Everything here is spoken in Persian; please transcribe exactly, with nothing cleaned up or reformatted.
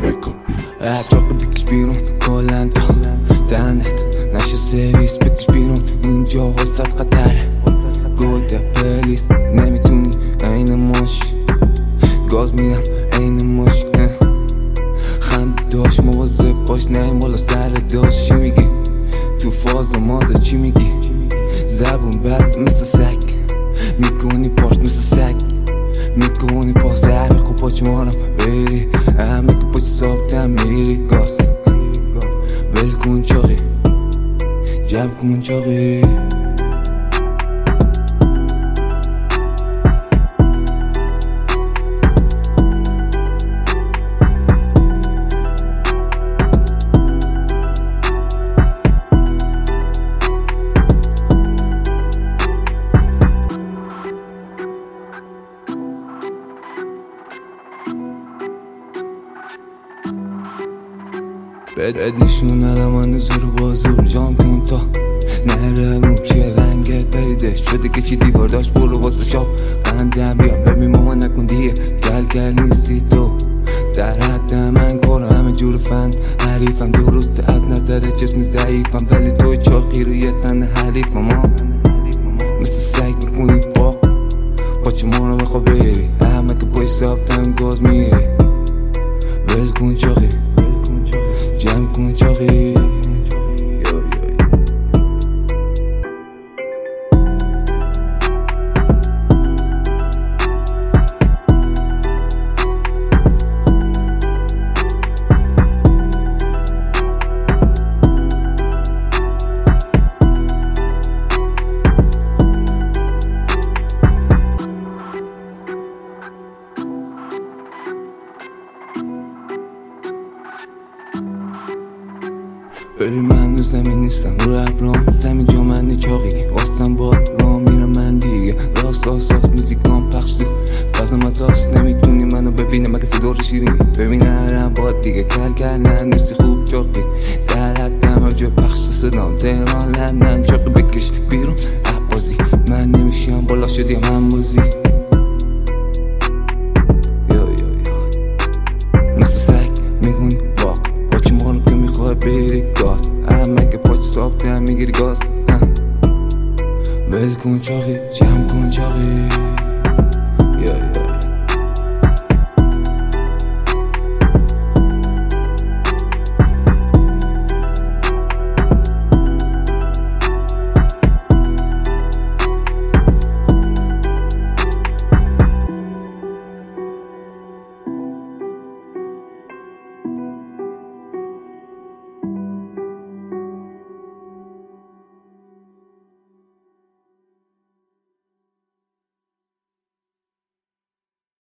اطراق بکش بیرون کلن دهنت نشه سرویس بکش بیرون اینجا وسط خطره گوده پلیس نمیتونی این ماش گاز میدم این ماش خند داشت مواظب باش نیم بالا سر داشت چی میگی تو فاز و مازه چی میگی زبون بست مثل سگ میکنی پاش مثل سگ میکنی پاس همه خوب پاچ مانم بری همه که پاچ سابتم میری گاز ول کن چاقی جب کن چاقی بد نشون ندم من زور بازور جام کن تا نره رو که رنگت پیده شده که چی دیوار داشت برو واسه شاب قندم بیا ببین ماما نکن دیگه گل گل نیستی تو در حد من کارا همه جور فن حریفم درسته از نظر جسم ضعیفم ولی تو چاقی روی تن حریفم ها مثل سگ میکنی باق پاچه مانو بخوا بری همه که پای سابتم گاز میری ول کن چاقی جمع کن چاقی ببین من رو زمین نیستم رو ابرام زمین جا من چاقی واستم باد را میرم من دیگه راست آساس موزیکام پخش تو فضا مزاست نمیتونی منو ببینه مگه صدور شیرینی ببین نرم باد دیگه کل کل نه نیستی خوب چاقی در حدم جو پخش صدام تهران لندن چاقی بکش بیرون عبازی من نمیشیم بالا شدیم هم بازی بری گاز همه که پاچ سابتم میگیری گاز ول کن چاقی جمع کن چاقی